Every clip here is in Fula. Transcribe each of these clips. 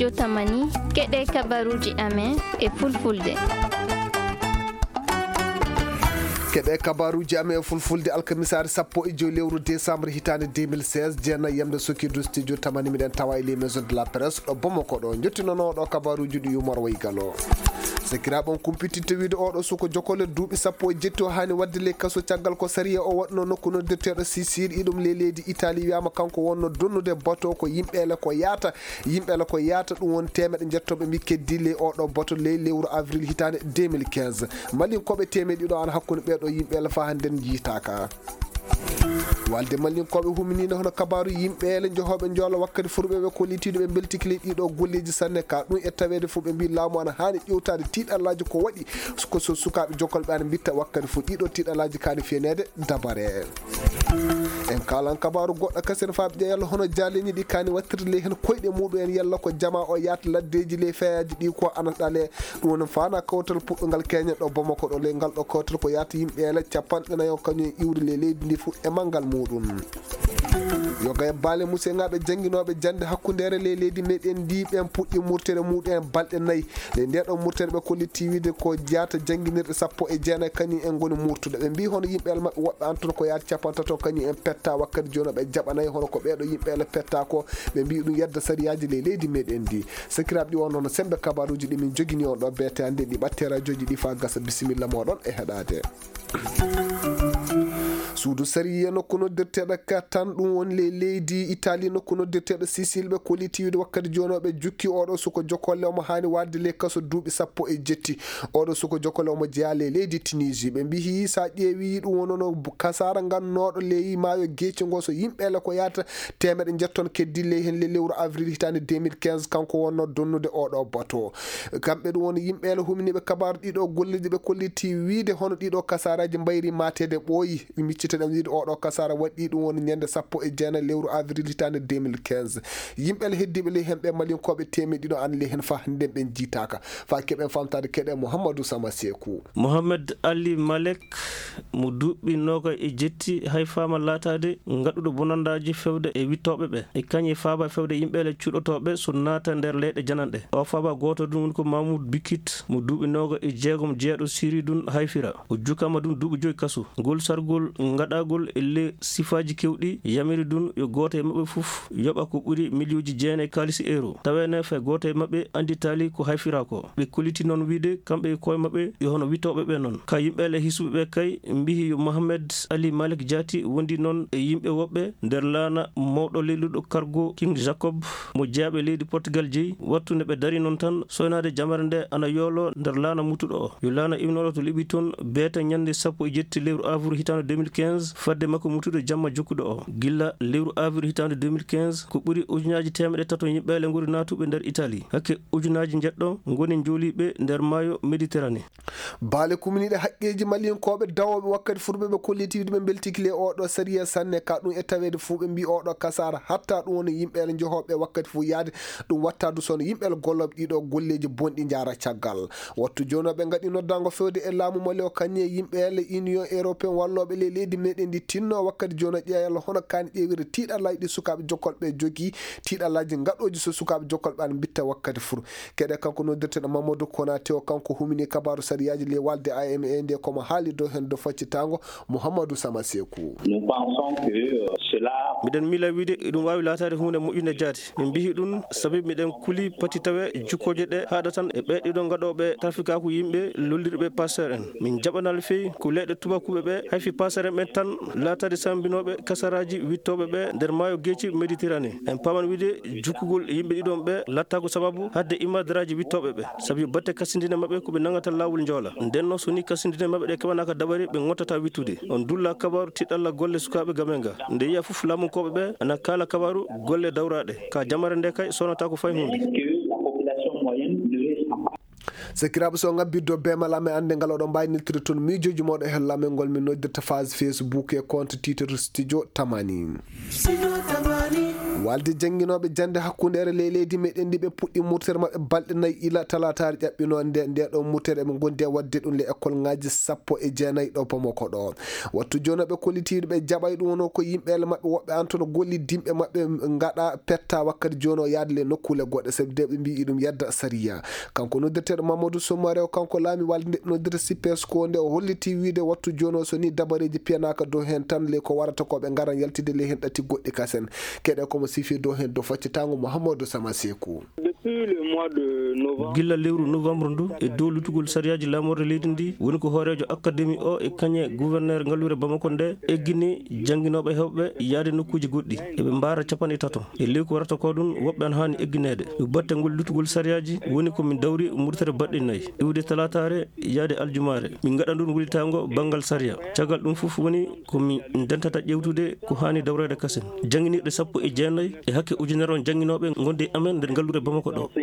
studio Tamani keɗe kabaruji amen e fulfulde. keɓe kabaruji amen e fulfulde alkamisare 1 lewru décembre hitande 2016 jeenna yamde sokirdu studio Tamani miɗen tawa e les maisons de la presse ɗo Bamako ɗo jettinonoɗo kabaruji ɗi Yumar Waygalo sekiraɓe on kumpitinte wiide oɗo suko jokole duuɓi 17 o hani wadde ley kaso caggal ko sariya o waɗno nokku noddirteɗo Sicile iɗum le leydi Italie wiyama kanko wonno donnude bateau ko yimɓele ko yaata ɗum woni temeɗe jettoɓe mbi keddi ley oɗo bateau ley lewru avril hitande 2015 malin koɓe temeɗiɗo an hakkude ɓeɗo yimɓele fa handen jiitaka walde mallinkoɓe huminino hono kabaru yimɓele jehoɓe joola wakkati furɓeɓe ko litiɗo ɓe beltikile ɗiɗo golleji sanne ka ɗum e tawede fo ɓe mbi laamu ana hani ƴewtade tiiɗallaji ko waɗi ko so sukaɓe jokkolɓe ana bitta wakkati fo ɗiɗo tiiɗallaji kani fenede dabare en kalan kabaru goɗɗo kasen fa ɓe yalla hono jaleñi ɗi kani wattirde ley hen koyɗe muɗum en yalla ko jama o yaata laddeji ley feyaji ɗi ko ana ɗale ɗum woni fana kawtal puɗɗogal keñen ɗo Bamako ɗo ley ngal ɗo kawtal ko yaata yimɓele capanɗe nayo kañum iwde ley leydi ndi fu e mangal muɗum yoga e baale museŋaɓe janguinoɓe jande hakkudere ley leydi meɗen ndi ɓen puɗɗi murtere muɗum balɗe 4 nde ndeɗo murtere ɓe kolliti wiide ko jeyata janguinirɗe 19 kañum en goni murtuɗe ɓe mbi hono yimɓele mabɓe woɓɓe antoon ko yaata capantato kañum en petta wakkati joni ɓe jaɓanayi hono ko ɓeɗo yimɓele petta ko ɓe mbi ɗum yedda sariyaji ley leydi meɗen ndi sekiraɓe ɗi won hono sembe kabaruji ɗi min jogini on ɗo beete hande ɗi ɓatte radioji ɗi fa gasa bisimilla moɗon e heɗade suudu sariya nokku noddirteɗo katan ɗum woni ley leydi Italie nokku noddirteɗo Sicile ɓe kolliti wiide wakkati joni ɓe jukki oɗo suko jokolle omo hani wadde ley kaso duuɓi 17 oɗo suko jokolle omo jeeya ley leydi Tunisie ɓe mbi sa ƴeewi ɗum wonono kasara gannoɗo ley maayo Guecci ngo so yimɓele ko yaata temeɗe jetton keddi ley hen ley lewru avril hitande 2015 kanko wonno donnude oɗo bateau kamɓe ɗum woni yimɓele huminiɓe kabaru ɗiɗo golleji ɓe kolliti wiide hono ɗiɗo kasaraji mbayri matede ɓooyi micciteɗen wiide oɗo kasara waɗi ɗum woni ñande 19 lewru avril hitande 2015 yimɓele heddiɓe ley hen ɓe malinkoɓe temeɗiɗo an ley hen fa hande ɓen jiitaka fa keɓen famtade keɗe Mouhamadou Sama Sekou Mohamed Ali Malek mo duuɓi noga e jetti hay fama latade gaɗuɗo bonandaji fewde e wittoɓe ɓe e kañi faaba fewde yimɓele cuɗotoɓe so naata nder leyɗe jananɗe o faaba goto ɗum woni ko Mamoudou Bikit mo duuɓi noga e jeegom jeeɗo siri dun hayfira o jukama ɗum duuɓi 5 kaso ngol sargol gaɗagol e le sifaji kewɗi yamiri dun yo goto e mabɓe foof yoɓa ko ɓuuri milliuji 9 kalisi euro tawene fe goto e mabɓe anditali ko hayfira ko ɓe koliti noon wiide kamɓe koye mabɓe yo hono wittoɓe ɓe noon ka yimɓele hisuɓe ɓe kay mbihi yo Mohamed Ali Malik Diati wondi noon e yimɓe woɓɓe nder laana mawɗo leyluɗo cargo King Jacob mo jeeyaɓe leydi Portugal jeeyi wattu nde ɓe dari noon tan soynade jamare nde ana yoolo nder laana mutuɗo o yo laana imnoɗo to liɓi toon beeta ñande 17 lewru avril hitande 2015 fadde makko mutuɗo jamma jokkuɗo o gilla lewru avril hitande 2015 ko ɓuuri ujunaji 300 yimɓele gori natuɓe nder Italie hakke ujunaji jeɗɗo goni joliɓe nder maayo Méditerranée baale kuminiɗe haqqeji malinkoɓe dawoɓe wakkati furɓeɓe kolliti wiide ɓe beltikile oɗo sariya sanne ka ɗum e tawede fuu ɓe mbi oɗo kasara hatta ɗum woni yimɓele jehoɓe wakkati fuu yaade ɗum wattadu sono yimɓele golloɓe ɗiɗo golleji bonɗi jara caggal wattu joni ɓe gaɗi noddago fewde e laamu male o kañi yimɓele Union Européen walloɓe ley leydi meɗen ndi tinno wakkati joni ƴeeyal hono kani ƴeewire tiiɗallaji ɗi sukaɓe jokkolɓe jogui tiiɗallaji gaɗoji so sukaɓe jokkolɓe ana bitta wakkati fur keɗe kanko noddirteɗo Mamadou Konaté o kanko humini kabaru sariyaji ley walde AME nde komo haali dow hen do faccitango Mouhamadou Sama Sekou miɗen mila wiide ɗum wawi latade hunde moƴƴude jaati min mbihi ɗum sabi miɗen kuli pati tawe jukkoje ɗe haɗa tan e ɓeɗiɗo gaɗoɓe trafikaku yimɓe lollirɓe passeur en min jaɓanal fewi ko leyɗe tubakuɓe ɓe hayfi passeur en ɓen tan latade sambinoɓe kasaraji wittoɓe ɓe nder maayo Guecci Méditerranée en paman wiide jukkugol yimɓe ɗiɗon ɓe latta ko sababu hadde immadaraji wittoɓe ɓe saabi batte kasindine mabɓe koɓe nagata lawol joola nden noon soni kasindine mabɓe ɗe keɓanaka daɓari ɓe gottata wittude on dulla kabaru tiɗɗalla golle sukaɓe gamenga nde yiya foof lamunkoɓe ɓe ana kala kabaru golle dawraɗe ka jamare nde kay sonata ko fay hunde sekiraɓe so gabbiddo bemalame ande ngal oɗon mbawi niltude toon miijoji moɗo hellame ngol min noddirta phase Facebook e compte Twitter studio Tamani walde janginoɓe jande hakkundere leydi meɗen ndi ɓe puɗɗi murtere mabɓe balɗe 4 ila talatari ƴaɓɓino nde ɗo murtere ɓe gondi wadde ɗum le école ngaji 19 ɗo Bamako ɗo. wattu joni ɓe kollitiɗo ɓe jaɓay ɗum wono ko yimɓele mabɓe woɓɓe antono golli dimɓe mabɓe gaɗa petta wakkati joni o yaade le nokkule goɗɗe sabi de ɓe mbi ɗum yadda sariya. kanko noddirteɗo Mamadou Soumaré kanko laami walde nde noddirta CPS ko nde o holliti wiide wattu joni o so ni dabareji piyanaka dow hen tan le ko warata ko ɓe garan yaltide le hen ɗatti goɗɗi kasen keɗe komo sifi dow hen dow faccitango Mouhamadou Sama Sekou. gilla lewru novembre ndu e dow lutugol sariyaji lamorde leydi ndi woni ko hoorejo académie o e kañe gouverneur ngallure Bamako nde eggini jangguinoɓe hewɓe yaade nokkuji goɗɗi eɓe mbara 30 e ley ko warata ko ɗum woɓɓe an hani egginede ɗo batte ngol lutugol sariyaji woni komin dawri murtere baɗɗe 4 iwde talatare yaade aljumare min gaɗa ɗum wulitango banggal sariya caggal ɗum foof woni komin dentata ƴewtude ko hani dawrede kasen jangguiniɗe 19 e hakke ujunere on jangguinoɓe gonde amen nder ngallure Bamako ɗo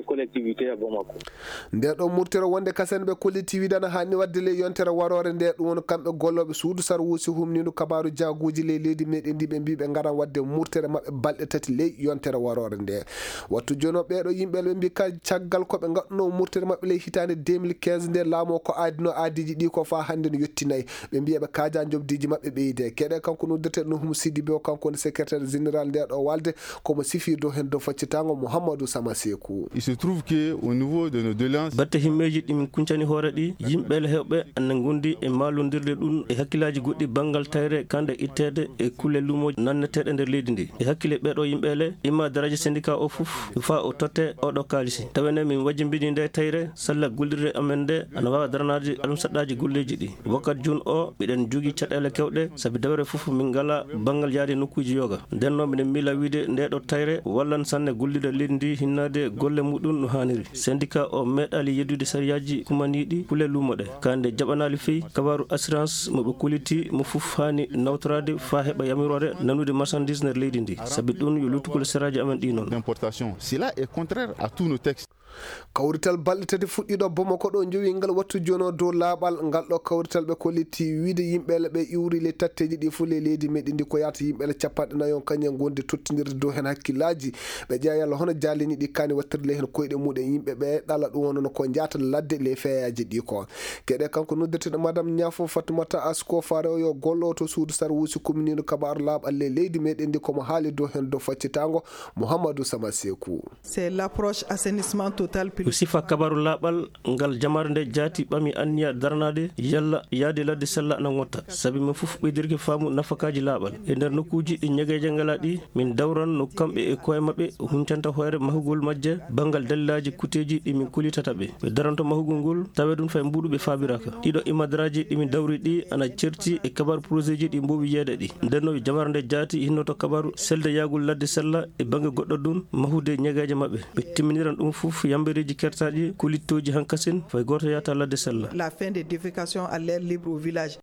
nde ɗo murtere wonde kasen ɓe collectivité dana hanni wadde le yontere warore nde ɗum woni kamɓe golloɓe suudu sar wuusi humniɗo kabaru jaguji le leydi meɗen ndi ɓe mbi ɓe garan wadde murtere mabɓe balɗe 3 ley yontere warore nde. wattu joni ɓeɗo yimɓe ɓe mbi ka caggal koɓe gadduno murtere mabɓe le hitande 2015 nde laamu ko adino aadiji ɗi ko fa hande no yettinayi ɓe mbi ɓe kaaja jobdiji mabɓe ɓeyde keɗe kanko noddirteɗo Nuhum Sidibé o kanko woni secrétaire général nde ɗo walde komo sifi dow hen dow faccitango Mouhamadou Sama Sekou. Il se trouve que au niveau de nos doléances batte himmeji ɗimin kuncani hoore ɗi yimɓele hewɓe ane gondi e malodirde ɗum e hakkillaji goɗɗi banggal tayre kande ittede e kulle lumoji nanneteɗe nder leydi ndi e hakkille ɓeɗo yimɓele imma daraja syndicat o foof fa o totte oɗo kalisi tawene min wajjimbini nde tayre salla gollirde amen nde ana wawa daranade alum saɗɗaji golleji ɗi wakkati joni o miɗen jogui caɗele kewɗe saabi dawre foof min ngala banggal yaade nokkuji yoga nden noon miɗen miila wiide ndeɗo tayre wallan sanne gollirde leydi ndi hinnade golle muɗum no haniri syndicat o meeɗali yeddude sariyaji kumaniɗi kuule lumo ɗe kande jaɓanali feyi kabaru assurance moɓe koliti mo foof hani nawtorade fa heɓa yamirore nanude marchandise nder leydi ndi saabi ɗum yo luttugol saraji amen ɗi noon d'importation. Cela est contraire à tous nos textes. kawrital balɗe 3 fuɗɗiɗo Bamako ɗo jowi ngal wattu joni dow laaɓal ngal ɗo kawrital ɓe kolliti wiide yimɓele ɓe iwri le tatteji ɗi fuu le leydi meɗen ndi ko yata yimɓele 40 kañum gonde tottidirde dow hen hakkillaji ɓe ƴeewa yalla hono jalini ɗi kani wattirde le hen koyɗe muɗum yimɓe ɓe ɗala ɗum wonono ko jata ladde le feeyaji ɗi ko keɗe kanko noddirteɗo madame Niafo Fatimata Asko Fare o yo gollo to suudu sar wuusi commune kabaru laaɓal le leydi meɗen ndi komo haali dow hen dow faccitango Mouhamadou Sama Sekou. C'est l'approche assainissement total. ko sifa kabaru laaɓal ngal jamare nde jaati ɓami anniya daranade yalla yaade ladde sella ana gotta saabi min foof ɓeydirke faamu nafakaji laaɓal e nder nokkuji ɗi ñegeje ngala ɗi min dawran no kamɓe e koye mabɓe huncanta hoore mahugol majje banggal dalilaji kuteji ɗi min kulitata ɓe daranto mahugol ngol tawe ɗum fay mbuɗu ɓe faabiraka ɗiɗo imadaraji ɗimin dawri ɗi ana certi e kabaru projet ji ɗi mbowi yeede ɗi nden no jamare nde jaati hinnoto kabaru selde yagol ladde sella e banggue goɗɗo ɗum mahude ñegeje mabɓe ɓe timminiran ɗum foof yambereji kertaɗi kulittoji hankasen fay goto yata ladde sella. La fin des défécations à l'air libre au village.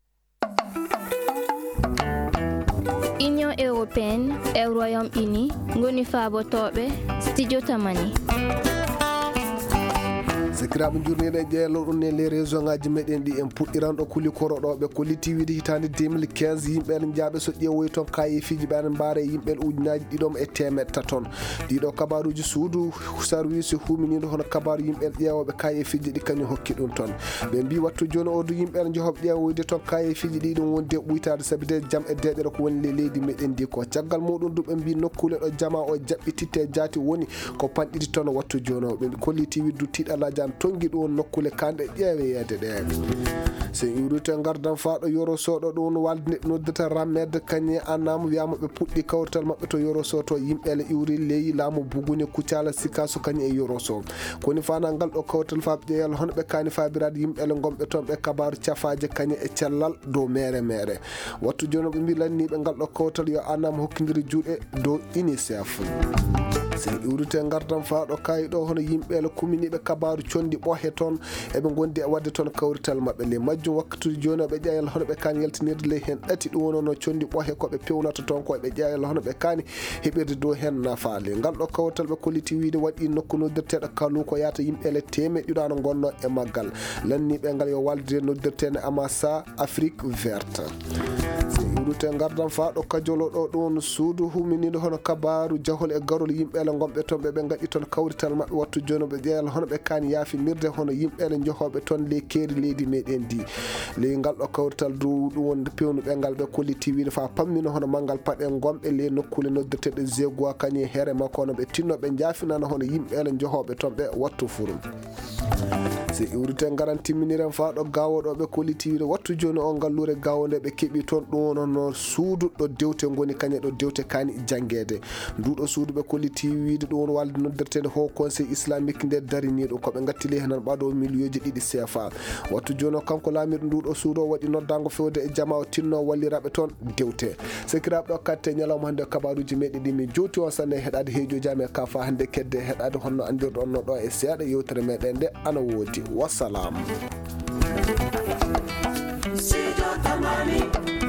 Union européenne et Royaume-Uni ngoni faabotoɓe studio tamani. sikiraɓe jurniɗe jeelo ɗum ne les région ngaji meɗen ɗi en puɗɗiranɗo kuli koroɗoɓe ko litti wiide hitande 2015 yimɓeɓe jaaɓe so ƴeewoyi toon kayifiji ɓe aɗa mbaara yimɓeɓe ujunaji ɗiɗom e temeɗe ton ɗiɗo kabaruji suudu service huminiɗo hono kabaru yimɓeɓe ƴeewoɓe kayifiji ɗi kañum hokki ɗum toon ɓe mbi wattu joni o du yimɓeɓe jeehoɓe ƴeewoyde toon kayifiji ɗi ɗum wonde ɓuytade saabi de jaam e deɗere ko woni le leydi meɗen ndi ko caggal muɗum du ɓe mbi nokkule ɗo jama o jaɓɓititte jaati woni ko panɗiɗi toon wattu joni o ɓe kolliti widdu tiɗalaji an tongi ɗum nokkule kanɗe ƴeeweyeede ɗe so iwrite gardan faaɗo yoro soɗo ɗum walde noddata rammede kañe annama wiyama ɓe puɗɗi kawrital maɓɓe to yoro so to yimɓele iwri leyyi laamu buguni kucala sikaso kañum e yoro so koni fana ngal ɗo kawrital faaɓe ƴeeyal hono ɓe kani fabirade yimɓele gomɓe toon ɓe kabaru cafaji kañum e cellal dow mere mere wattu joni ɓe mbi lanniɓe ngal ɗo kawrital yo annama hokkidiri juuɗe dow UNICEF sen iwrite gardan faaɗo kayiɗo hono yimɓele kuminiɓe kabaru condi ɓohe toon eɓe gondi e wadde toon kawrital maɓɓe le majju majjum wakkatuji joni ɓe ƴeeyal hono ɓe kani yaltinirde ley hen ɗati ɗum wonono condi ɓohe koɓe pewnata toon koɓe ƴeeyal hono ɓe kani heɓirde dow hen nafaali ngal ɗo kawtal ɓe kolliti wiide waɗi nokku noddirteɗo kalu ko yata yimɓele temedɗiɗano gonno e maggal lanniɓe ngal yo walde noddirtene amasa Afrique verte iwrute gardan fa ɗo kajolo ɗo ɗon suudu huminiɗo hono kabaru jahol e garol yimɓele gonɓe toon ɓe gaɗi toon kawrital mabɓe wattu joni ɓe ƴeeyal hono ɓe kani yafinirde hono yimɓele jeehoɓe toon ley keeri leydi meɗen ndi ley ngal ɗo kawrital du ɗum wonde pewnuɓe ngal ɓe kolliti wiide fa pammino hono manggal paɗe gonɓe ley nokkule noddirteɗe zegoi kañi e heere makko hono ɓe tinno ɓe jafinana hono yimɓele jeehoɓe toon ɓe wattu furum si iwrite garan timminiren fa ɗo gawoɗo ɓe kolliti wiide wattu joni o ngallure gawode ɓe keeɓi toon ɗum wonono suudu ɗo dewte goni kañe ɗo dewte kani jangguede nduɗo suudu ɓe kolliti wiide ɗum won walde noddirtede haut conseil islamique nde dariniɗo koɓe gattili henan ɓaɗo million ji 2 CFA wattu joni o kanko laamirɗo nduɗo suudu o waɗi noddago fewde e jama o tinno walliraɓe toon dewte sekiraɓe ɗo katte ñalawma hande kabaruji meɗi ɗi mi jowti on sanne heɗade heejoji amen ka fa hande kedde heɗade honno andirɗo onno ɗo e seeɗa yewtere meɗen nde ana woodi wassalam.